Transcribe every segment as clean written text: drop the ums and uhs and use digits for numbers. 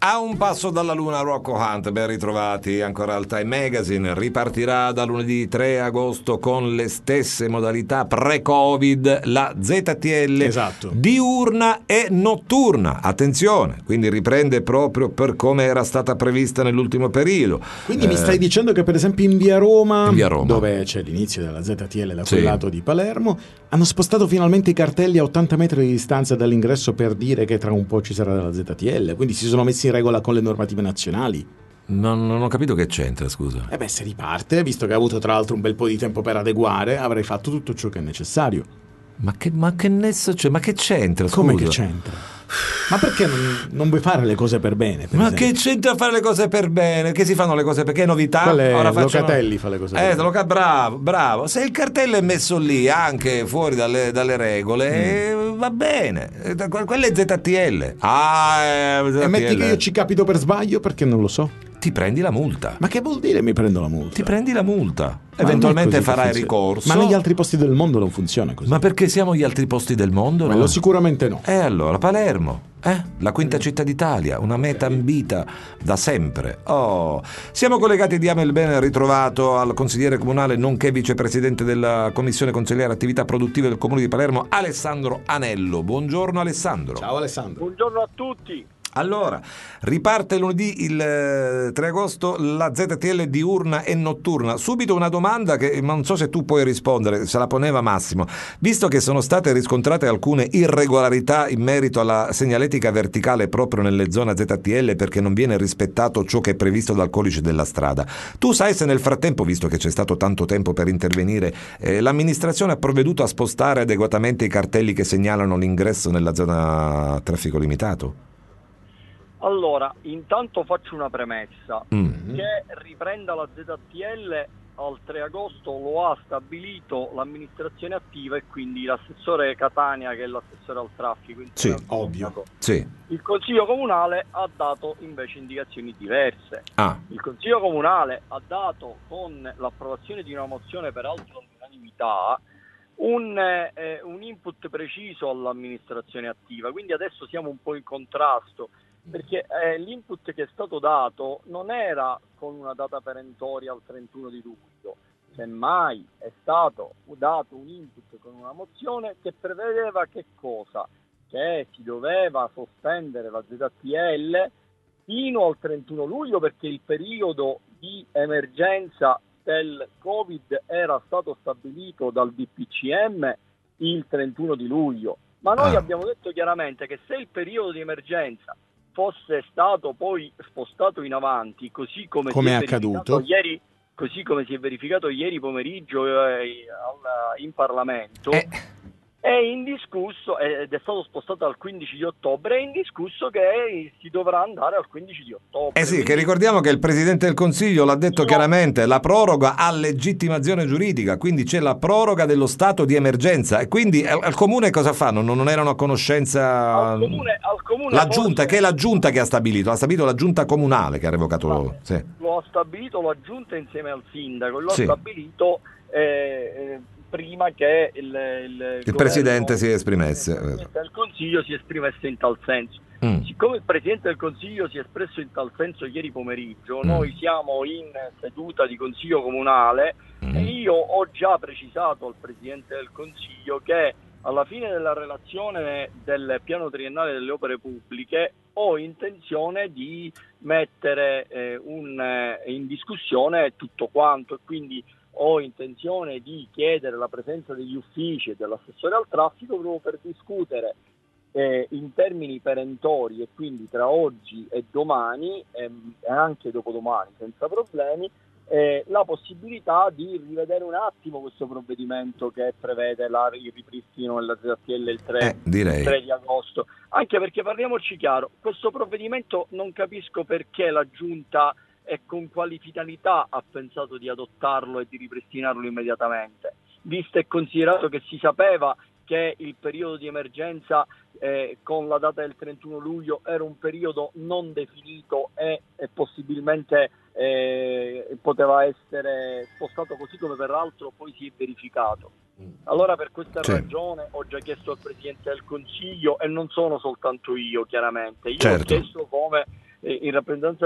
A un passo dalla luna, Rocco Hunt, ben ritrovati ancora al Time Magazine. Ripartirà da lunedì 3 agosto con le stesse modalità pre-Covid la ZTL, esatto, diurna e notturna. Attenzione, quindi riprende proprio per come era stata prevista nell'ultimo periodo. Quindi mi stai dicendo che per esempio in via Roma, dove c'è l'inizio della ZTL da quel lato di Palermo, hanno spostato finalmente i cartelli a 80 metri di distanza dall'ingresso per dire che tra un po' ci sarà della ZTL, quindi si sono messi in regola con le normative nazionali. Non ho capito che c'entra, scusa. Se riparte, visto che ha avuto tra l'altro un bel po' di tempo per adeguare, avrei fatto tutto ciò che è necessario. Ma che nesso c'è? Ma che c'entra, scusa? Come che c'entra? Ma perché non vuoi fare le cose per bene? Ma esempio? Che c'entra fare le cose per bene? Che si fanno le cose perché è novità? Locatelli fa le cose per bene. Bravo. Se il cartello è messo lì anche fuori dalle regole, va bene. Quella è ZTL. ZTL. E metti che io ci capito per sbaglio, perché non lo so. Ti prendi la multa. Ma che vuol dire mi prendo la multa? Ti prendi la multa. Eventualmente farai ricorso. Ma negli altri posti del mondo non funziona così. Ma perché siamo gli altri posti del mondo? Quello sicuramente no. E allora Palermo, la quinta città d'Italia, una meta ambita da sempre. Siamo collegati, diamo il ben ritrovato al consigliere comunale nonché vicepresidente della commissione consigliare attività produttive del comune di Palermo, Alessandro Anello. Buongiorno Alessandro. Ciao Alessandro. Buongiorno a tutti. Allora, riparte lunedì il 3 agosto la ZTL diurna e notturna. Subito una domanda che non so se tu puoi rispondere, se la poneva Massimo. Visto che sono state riscontrate alcune irregolarità in merito alla segnaletica verticale proprio nelle zone ZTL perché non viene rispettato ciò che è previsto dal codice della strada, tu sai se nel frattempo, visto che c'è stato tanto tempo per intervenire, l'amministrazione ha provveduto a spostare adeguatamente i cartelli che segnalano l'ingresso nella zona traffico limitato? Allora, intanto faccio una premessa. Che riprenda la ZTL al 3 agosto lo ha stabilito l'amministrazione attiva e quindi l'assessore Catania, che è l'assessore al traffico. Sì, ovvio. Sì. Il Consiglio Comunale ha dato invece indicazioni diverse. Il Consiglio Comunale ha dato, con l'approvazione di una mozione peraltro all'unanimità, un input preciso all'amministrazione attiva. Quindi adesso siamo un po' in contrasto, perché l'input che è stato dato non era con una data perentoria al 31 di luglio, semmai è stato dato un input con una mozione che prevedeva che cosa? Che si doveva sospendere la ZTL fino al 31 luglio perché il periodo di emergenza del Covid era stato stabilito dal DPCM il 31 di luglio. Ma noi abbiamo detto chiaramente che se il periodo di emergenza fosse stato poi spostato in avanti, così come è accaduto ieri, così come si è verificato ieri pomeriggio in Parlamento, è indiscusso, ed è stato spostato al 15 di ottobre, è indiscusso che si dovrà andare al 15 di ottobre. Sì, che ricordiamo che il Presidente del Consiglio l'ha detto chiaramente, la proroga ha legittimazione giuridica, quindi c'è la proroga dello stato di emergenza e quindi al Comune cosa fanno? Non erano a conoscenza al comune la Giunta, che è la Giunta che ha stabilito la Giunta Comunale che ha revocato lo ha stabilito la Giunta insieme al Sindaco, lo ha stabilito prima che il Presidente si esprimesse. Il Presidente del Consiglio si esprimesse in tal senso. Siccome il Presidente del Consiglio si è espresso in tal senso ieri pomeriggio, noi siamo in seduta di Consiglio Comunale e io ho già precisato al Presidente del Consiglio che alla fine della relazione del piano triennale delle opere pubbliche ho intenzione di mettere in discussione tutto quanto e quindi ho intenzione di chiedere la presenza degli uffici e dell'assessore al traffico proprio per discutere in termini perentori e quindi tra oggi e domani e anche dopodomani senza problemi la possibilità di rivedere un attimo questo provvedimento che prevede il ripristino della ZTL il 3 di agosto, anche perché parliamoci chiaro, questo provvedimento non capisco perché la Giunta e con quali finalità ha pensato di adottarlo e di ripristinarlo immediatamente, visto e considerato che si sapeva che il periodo di emergenza con la data del 31 luglio era un periodo non definito e possibilmente poteva essere spostato, così come peraltro poi si è verificato. Allora per questa ragione ho già chiesto al Presidente del Consiglio, e non sono soltanto io chiaramente, ho chiesto come in rappresentanza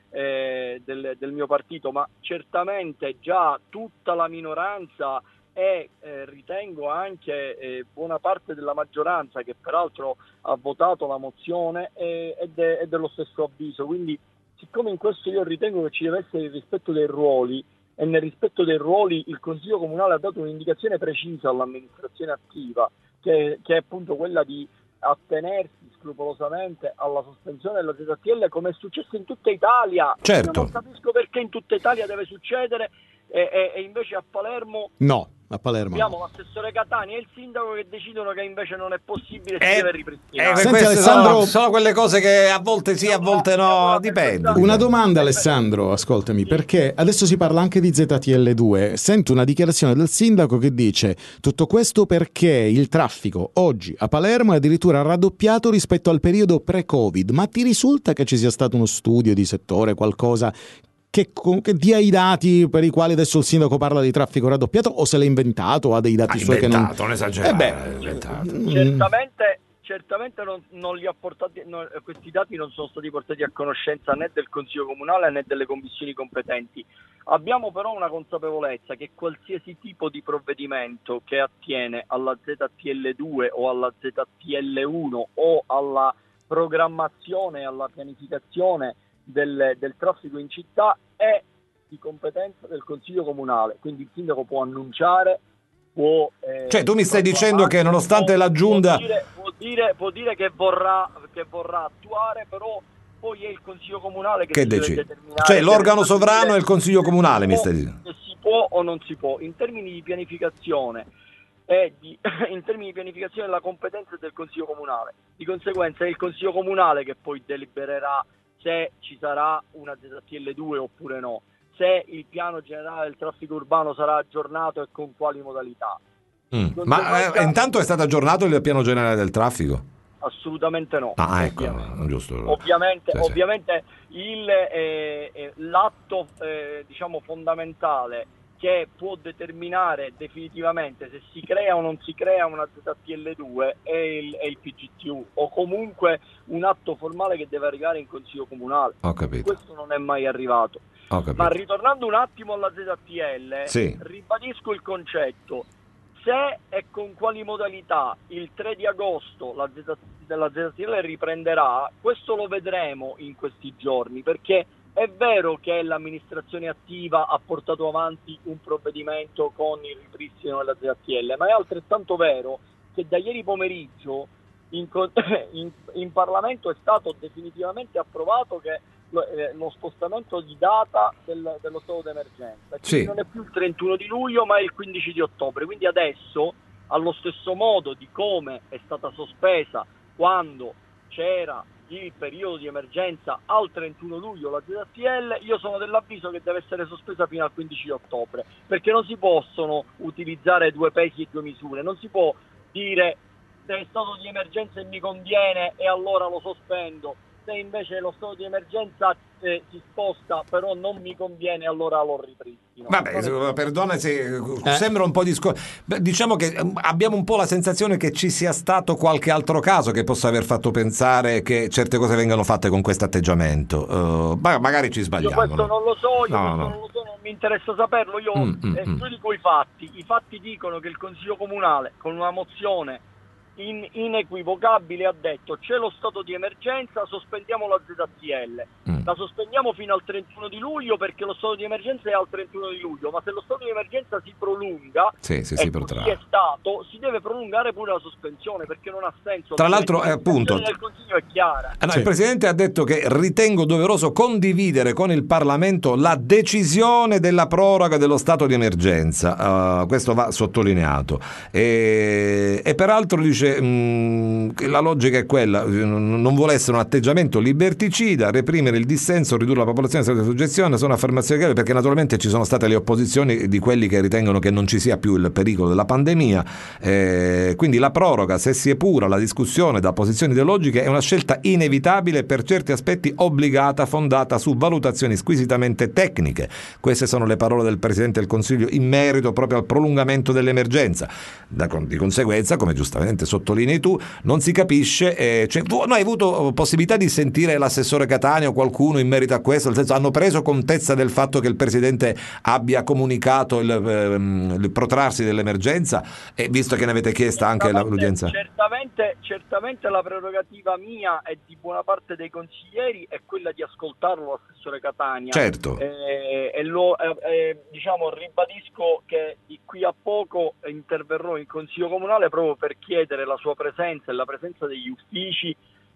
del mio partito, ma certamente già tutta la minoranza e ritengo anche buona parte della maggioranza, che peraltro ha votato la mozione, è dello stesso avviso. Quindi, siccome in questo io ritengo che ci deve essere il rispetto dei ruoli, e nel rispetto dei ruoli il Consiglio Comunale ha dato un'indicazione precisa all'amministrazione attiva, che è appunto quella di attenersi scrupolosamente alla sospensione della ZTL, come è successo in tutta Italia. Certo. Io non capisco perché in tutta Italia deve succedere e invece a Palermo no. A Palermo abbiamo l'assessore Catani e il sindaco che decidono che invece non è possibile, si deve ripristinare. Senti, Alessandro, sono quelle cose che a volte sì, a volte no, dipende. Una domanda, Alessandro, ascoltami, perché adesso si parla anche di ZTL2. Sento una dichiarazione del sindaco che dice: tutto questo perché il traffico oggi a Palermo è addirittura raddoppiato rispetto al periodo pre-Covid. Ma ti risulta che ci sia stato uno studio di settore, qualcosa che dia i dati per i quali adesso il sindaco parla di traffico raddoppiato, o se l'ha inventato, ha dei dati suoi che non esagerare. Certamente non li ha portati, questi dati non sono stati portati a conoscenza né del Consiglio Comunale né delle commissioni competenti. Abbiamo però una consapevolezza che qualsiasi tipo di provvedimento che attiene alla ZTL2 o alla ZTL1 o alla programmazione e alla pianificazione del traffico in città è di competenza del Consiglio Comunale, quindi il sindaco può annunciare, cioè tu mi stai dicendo che nonostante la giunta può dire che vorrà attuare, però poi è il Consiglio Comunale che decide. Deve determinare, cioè l'organo sovrano è il Consiglio Comunale, mi stai dicendo? Se si può o non si può, in termini di pianificazione in termini di pianificazione la competenza è del Consiglio Comunale, di conseguenza è il Consiglio Comunale che poi delibererà se ci sarà una ZTL2 oppure no, se il piano generale del traffico urbano sarà aggiornato e con quali modalità. Ma intanto è stato aggiornato il piano generale del traffico? Assolutamente no. Ecco, giusto. Ovviamente, sì. ovviamente l'atto diciamo fondamentale che può determinare definitivamente se si crea o non si crea una ZTL2 è il PGTU, o comunque un atto formale che deve arrivare in Consiglio Comunale. Ho capito. Questo non è mai arrivato. Ma ritornando un attimo alla ZTL, sì, ribadisco il concetto: se e con quali modalità il 3 di agosto la ZTL riprenderà, questo lo vedremo in questi giorni, perché è vero che l'amministrazione attiva ha portato avanti un provvedimento con il ripristino della ZTL, ma è altrettanto vero che da ieri pomeriggio in Parlamento è stato definitivamente approvato che lo spostamento di data dello stato d'emergenza. Quindi non è più il 31 di luglio ma è il 15 di ottobre. Quindi adesso, allo stesso modo di come è stata sospesa quando c'era il periodo di emergenza al 31 luglio la ZTL, io sono dell'avviso che deve essere sospesa fino al 15 di ottobre, perché non si possono utilizzare due pesi e due misure, non si può dire se è stato di emergenza e mi conviene e allora lo sospendo, se invece lo stato di emergenza si sposta però non mi conviene allora lo ripristino. Vabbè, perdona se sembra un po' diciamo che abbiamo un po' la sensazione che ci sia stato qualche altro caso che possa aver fatto pensare che certe cose vengano fatte con questo atteggiamento. Magari ci sbagliamo. Io questo non lo so, non mi interessa saperlo. Io giudico i fatti dicono che il Consiglio Comunale con una mozione inequivocabile ha detto: c'è lo stato di emergenza, sospendiamo la ZTL, la sospendiamo fino al 31 di luglio perché lo stato di emergenza è al 31 di luglio, ma se lo stato di emergenza si prolunga si si deve prolungare pure la sospensione, perché non ha senso. Tra l'altro appunto del Consiglio è chiara. Il Presidente ha detto che ritengo doveroso condividere con il Parlamento la decisione della proroga dello stato di emergenza, questo va sottolineato, e peraltro dice che la logica è quella, non vuole essere un atteggiamento liberticida, reprimere il dissenso, ridurre la popolazione senza soggezione, sono affermazioni chiave, perché naturalmente ci sono state le opposizioni di quelli che ritengono che non ci sia più il pericolo della pandemia, quindi la proroga, se si epura la discussione da posizioni ideologiche, è una scelta inevitabile, per certi aspetti obbligata, fondata su valutazioni squisitamente tecniche. Queste sono le parole del Presidente del Consiglio in merito proprio al prolungamento dell'emergenza. Di conseguenza, come giustamente sottolinei tu, non si capisce. Cioè, tu non hai avuto possibilità di sentire l'assessore Catania o qualcuno in merito a questo? Nel senso, hanno preso contezza del fatto che il Presidente abbia comunicato il protrarsi dell'emergenza, e visto che ne avete chiesta anche l'udienza? Certamente la prerogativa mia e di buona parte dei consiglieri è quella di ascoltarlo l'assessore Catania. Certo. Diciamo, ribadisco che di qui a poco interverrò in Consiglio Comunale proprio per chiedere la sua presenza e la presenza degli uffici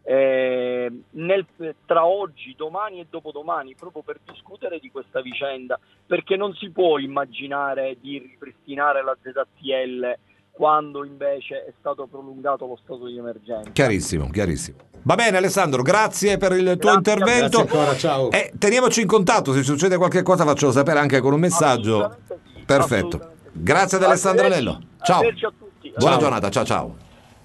tra oggi, domani e dopodomani, proprio per discutere di questa vicenda, perché non si può immaginare di ripristinare la ZTL quando invece è stato prolungato lo stato di emergenza. Chiarissimo. Va bene Alessandro, grazie per il tuo intervento. Grazie ancora, ciao. Teniamoci in contatto, se succede qualche cosa faccelo sapere anche con un messaggio. Sì, perfetto. Grazie ad Alessandro Anello. Ciao. A tutti. Buona giornata, ciao.